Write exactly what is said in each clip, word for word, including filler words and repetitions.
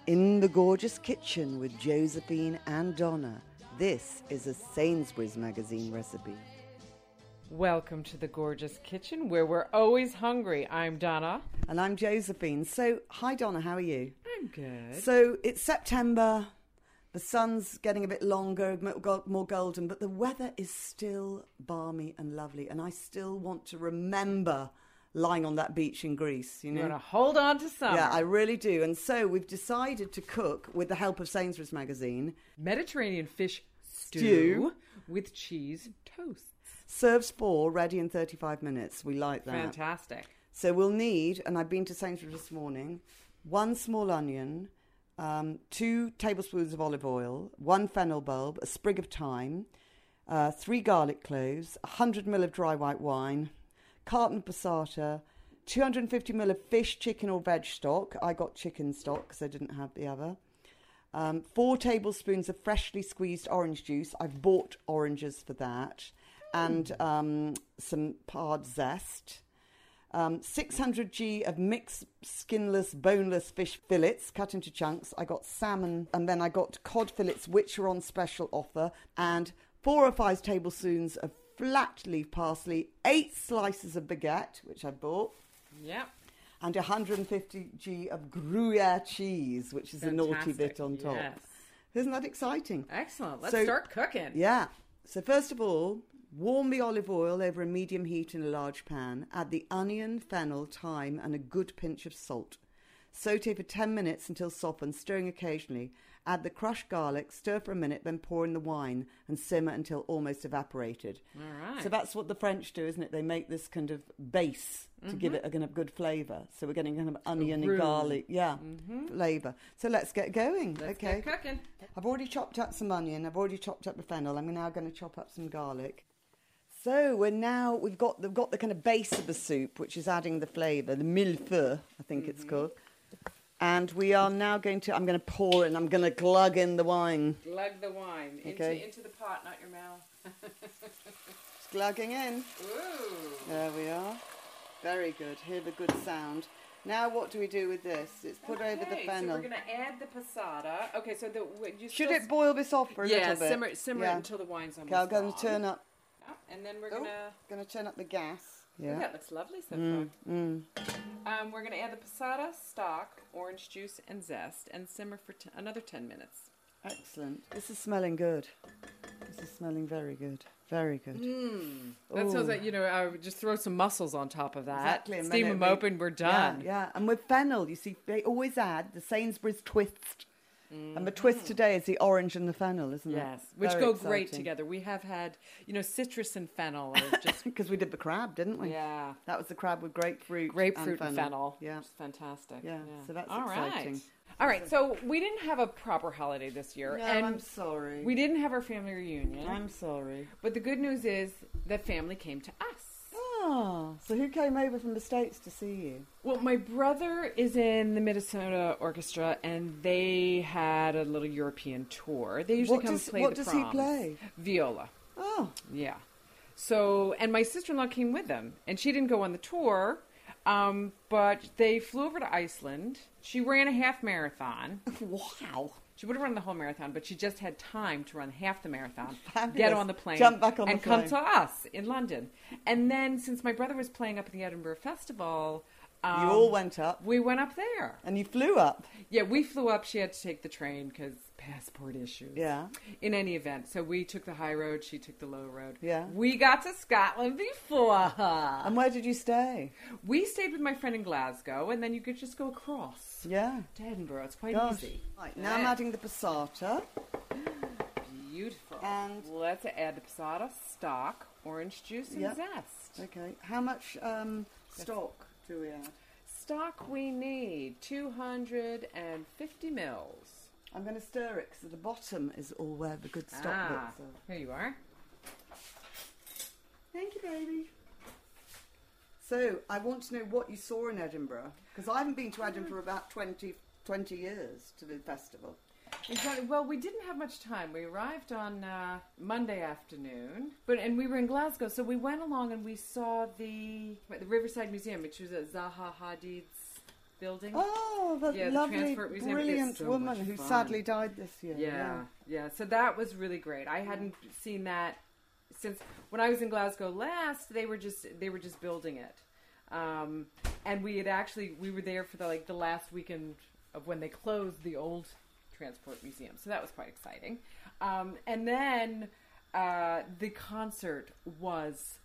In the gorgeous kitchen with Josephine and Donna, this is a Sainsbury's Magazine recipe. Welcome to the gorgeous kitchen where we're always hungry. I'm Donna. And I'm Josephine. So, hi Donna, how are you? I'm good. So, it's September, the sun's getting a bit longer, more golden, but the weather is still balmy and lovely, and I still want to remember lying on that beach in Greece, you know. You want to hold on to summer. Yeah, I really do. And so we've decided to cook, with the help of Sainsbury's Magazine, Mediterranean fish stew, Stew. with cheese toast. serves four, ready in thirty-five minutes. We like that. Fantastic. So we'll need, and I've been to Sainsbury's this morning, one small onion, um, two tablespoons of olive oil, one fennel bulb, a sprig of thyme, uh, three garlic cloves, one hundred milliliters of dry white wine, carton of passata, two hundred fifty milliliters of fish, chicken or veg stock. I got chicken stock because I didn't have the other. Um, four tablespoons of freshly squeezed orange juice. I've bought oranges for that. And um, some pard zest. Um, six hundred grams of mixed skinless, boneless fish fillets cut into chunks. I got salmon, and then I got cod fillets, which are on special offer. And four or five tablespoons of flat leaf parsley, eight slices of baguette, which I bought, Yep. and one hundred fifty grams of Gruyere cheese, which is Fantastic. a naughty bit on top. Yes. Isn't that exciting? Excellent. Let's So- start cooking. Yeah. So first of all, warm the olive oil over a medium heat in a large pan. Add the onion, fennel, thyme, and a good pinch of salt. Saute for ten minutes until softened, stirring occasionally. Add the crushed garlic, stir for a minute, then pour in the wine and simmer until almost evaporated. All right. So that's what the French do, isn't it? They make this kind of base to give it a kind of good flavour. So we're getting kind of onion and roux. garlic, yeah, flavour. So let's get going. Let's okay. get cooking. I've already chopped up some onion. I've already chopped up the fennel. I'm now going to chop up some garlic. So we're now we've got we've got the kind of base of the soup, which is adding the flavour, the millefeuille, I think mm-hmm. it's called. And we are now going to. I'm going to pour it, and I'm going to glug in the wine. Glug the wine Okay. into into the pot, not your mouth. It's glugging in. Ooh. There we are. Very good. Hear the good sound. Now what do we do with this? It's put over the Okay, fennel. So we're going to add the passata. Okay, so the you Should still it boil this off for a yeah, little bit? simmer simmer Yeah. it until the wine's almost Okay, I'm going gone. to turn up. Oh, and then we're Oh, gonna. going to turn up the gas. Yeah. Yeah. That looks lovely so Mm, mm. far. Um, we're gonna add the passata, stock, orange juice, and zest, and simmer for t- another ten minutes. Excellent. This is smelling good. This is smelling very good. Very good. Mm. That Ooh. sounds like, you know, I would just throw some mussels on top of that. Exactly. and Steam then them it'll open, be- we're done. Yeah, yeah. And with fennel, you see, they always add the Sainsbury's twist. And the twist today is the orange and the fennel, isn't it? Yes, which Very go great exciting. together. We have had, you know, citrus and fennel are just, Because we did the crab, didn't we? yeah, That was the crab with grapefruit. grapefruit and and fennel. fennel. Yeah. Which is fantastic. Yeah, so that's All exciting. right. All right, so we didn't have a proper holiday this year. No, and I'm sorry. we didn't have our family reunion. I'm sorry. But the good news is that family came to us. Ah, so who came over from the States to see you? Well, my brother is in the Minnesota Orchestra, and they had a little European tour. They usually What come does- play what the does he proms. play? Viola. Oh, Yeah. So, and my sister-in-law came with them, and she didn't go on the tour, um, but they flew over to Iceland. She ran a half marathon. wow. She would have run the whole marathon, but she just had time to run half the marathon, Fabulous. get on the plane, Jump back on the and come plane. to us in London. And then, since my brother was playing up at the Edinburgh Festival, um, You all went up, we went up there. and you flew up. Yeah, we flew up. She had to take the train because passport issues. Yeah. In any event, so we took the high road. She took the low road. Yeah. We got to Scotland before her. And where did you stay? We stayed with my friend in Glasgow, and then you could just go across Yeah. to Edinburgh. It's quite Gosh. easy. Right, now I'm Yeah. adding the passata. Beautiful. And- let's add the passata, stock, orange juice, and Yep. zest. Okay. How much um, stock do we add? Stock we need two hundred fifty mils. I'm going to stir it because at the bottom is all where the good stock Ah, bits are. here you are. Thank you, baby. So, I want to know what you saw in Edinburgh, because I haven't been to Edinburgh for about twenty, twenty years to the festival. Exactly. Well, we didn't have much time. We arrived on uh, Monday afternoon, but and we were in Glasgow, so we went along and we saw the the Riverside Museum, which was at Zaha Hadid's building. Oh, the Yeah, the lovely, Transport Museum. brilliant It's so woman much who fun. sadly died this year. Yeah, yeah. So that was really great. I hadn't seen that since when I was in Glasgow last. They were just they were just building it, um, and we had actually we were there for the like the last weekend of when they closed the old Transport Museum. So that was quite exciting. Um, and then uh, the concert was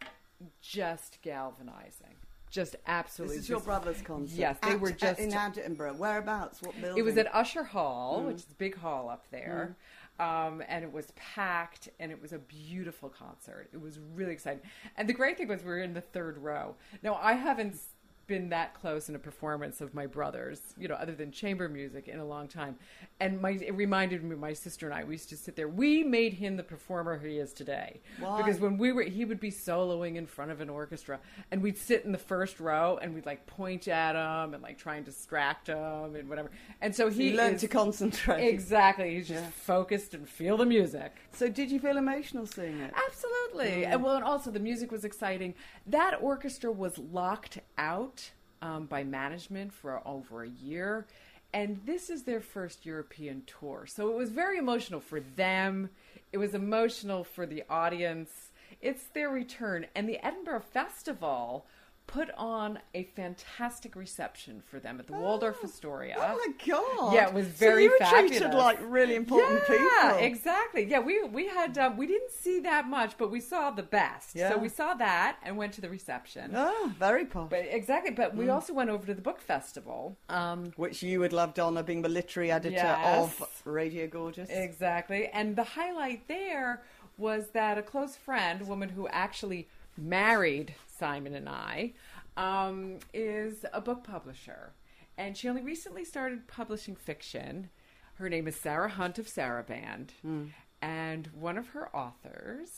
just galvanizing. Just absolutely. This is your just- brother's concert. Yes, they At- were just in Edinburgh. Whereabouts? What building? It was at Usher Hall, Mm. which is a big hall up there. Um, and it was packed, and it was a beautiful concert. It was really exciting. And the great thing was we were in the third row. Now, I haven't been that close in a performance of my brother's, you know, other than chamber music in a long time. And my it reminded me of my sister and I. We used to sit there. We made him the performer he is today. Why? Because when we were, he would be soloing in front of an orchestra, and we'd sit in the first row, and we'd like point at him and like try and distract him and whatever. And so he He learned is- to concentrate. Exactly. He's just Yeah. focused and feel the music. So did you feel emotional seeing it? Absolutely. And well, and also the music was exciting. That orchestra was locked out um, by management for over a year. And this is their first European tour. So it was very emotional for them. It was emotional for the audience. It's their return. And the Edinburgh Festival put on a fantastic reception for them at the Waldorf Astoria. Oh my God! Yeah, it was very so you were treated fabulous. like really important Yeah, people. exactly. Yeah, we we had um, we didn't see that much, but we saw the best. Yeah. So we saw that and went to the reception. Ah, very posh. But exactly. But we also went over to the book festival. Um, Which you would love, Donna, being the literary editor Yes. of Radio Gorgeous. exactly. And the highlight there was that a close friend, a woman who actually married Simon and I, um, is a book publisher. And she only recently started publishing fiction. Her name is Sarah Hunt of Saraband. And one of her authors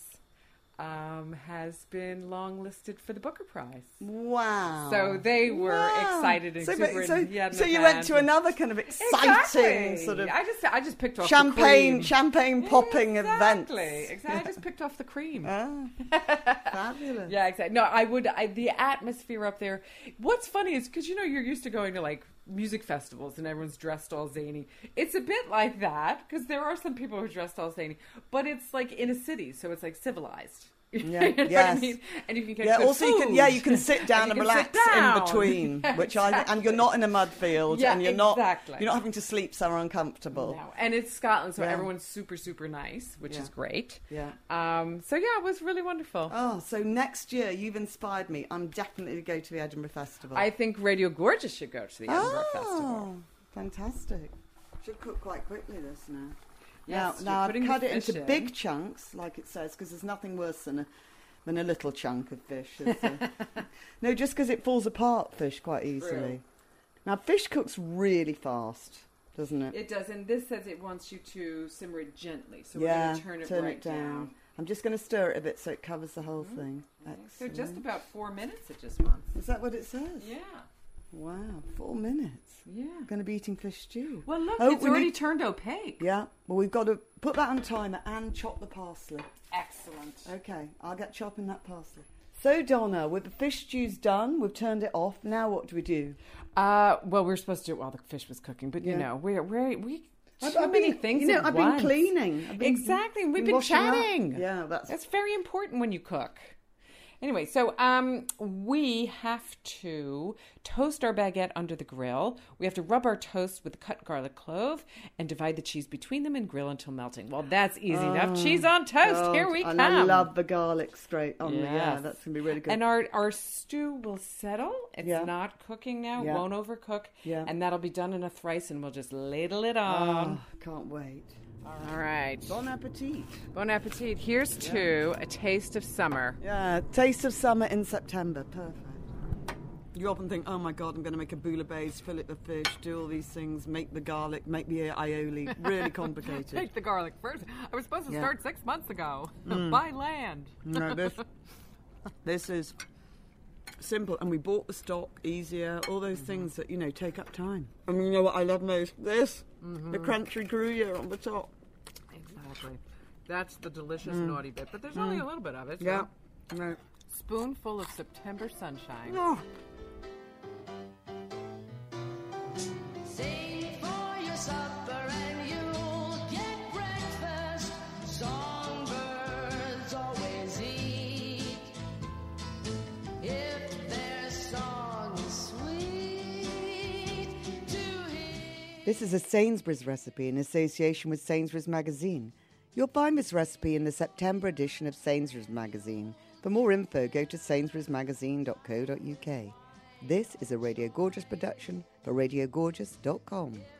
um, has been longlisted for the Booker Prize. Wow. So they were Wow. excited and so, super. so, and he had so an you went event to and- another kind of exciting Exactly. sort of I just I just picked off champagne, the cream. champagne popping events. Exactly. Exactly. I just picked off the cream. Ah, fabulous. Yeah, exactly. No, I would. I, the atmosphere up there. What's funny is because you know you're used to going to like music festivals and everyone's dressed all zany. It's a bit like that because there are some people who are dressed all zany, but it's like in a city, so it's like civilized. Yeah, You know what I yes. mean? And you can get Yeah, good also you can food. yeah you can sit down and, you can relax sit down. in between, Yeah, which I and you're not in a mud field Yeah, and you're exactly. not you're not having to sleep somewhere uncomfortable. No. And it's Scotland, so Yeah. everyone's super super nice, which Yeah. is great. Yeah. Um, so yeah, it was really wonderful. Oh, so next year you've inspired me. I'm definitely to go to the Edinburgh Festival. I think Radio Gorgeous should go to the Edinburgh oh, Festival. fantastic! Should cook quite quickly this now. Yes, now, you're now I've putting the cut it fish into in. big chunks, like it says, because there's nothing worse than a than a little chunk of fish. is there? No, just because it falls apart, fish quite easily. True. Now, fish cooks really fast, doesn't it? It does, and this says it wants you to simmer it gently, so yeah, we're going to turn it turn right it down. down. I'm just going to stir it a bit so it covers the whole thing. So Excellent. just about four minutes it just wants. Is that what it says? Yeah, Wow, four minutes. yeah. Going to be eating fish stew. Well, look, Oh, it's we already need- turned opaque. Yeah, well, we've got to put that on timer and chop the parsley. Excellent. Okay, I'll get chopping that parsley. So, Donna, with the fish stew's done, we've turned it off. Now what do we do? Uh, well, we were supposed to do it while the fish was cooking, but you Yeah. know, we're we we too I've- I've many been- things. You know, at I've once. been cleaning. I've been, Exactly, and we've been washing up. chatting. Yeah, that's... That's very important when you cook. Anyway, so um, we have to toast our baguette under the grill. We have to rub our toast with the cut garlic clove and divide the cheese between them and grill until melting. Well, that's easy enough. Cheese on toast. God, Here we and come. I love the garlic straight on the... Yeah, Yes. that's going to be really good. And our, our stew will settle. It's Yeah. not cooking now. Yeah. Won't overcook. Yeah. And that'll be done in a thrice, and we'll just ladle it on. Oh, can't wait. All right. Bon appetit. Bon appetit. Here's to a taste of summer. Yeah, taste of summer in September. Perfect. You often think, oh my God, I'm going to make a bouillabaisse, fillet the fish, do all these things, make the garlic, make the aioli. Really complicated. Take the garlic first. I was supposed to Yeah. start six months ago. Mm. Buy land. No, this, this is simple. And we bought the stock easier, all those things that, you know, take up time. And you know what I love most? This, the crunchy Gruyere on the top. Exactly. That's the delicious naughty bit. But there's only a little bit of it. So. Yeah. No. Spoonful of September sunshine. Oh. This is a Sainsbury's recipe in association with Sainsbury's Magazine. You'll find this recipe in the September edition of Sainsbury's Magazine. For more info, go to sainsbury's magazine dot co dot uk. This is a Radio Gorgeous production for radio gorgeous dot com.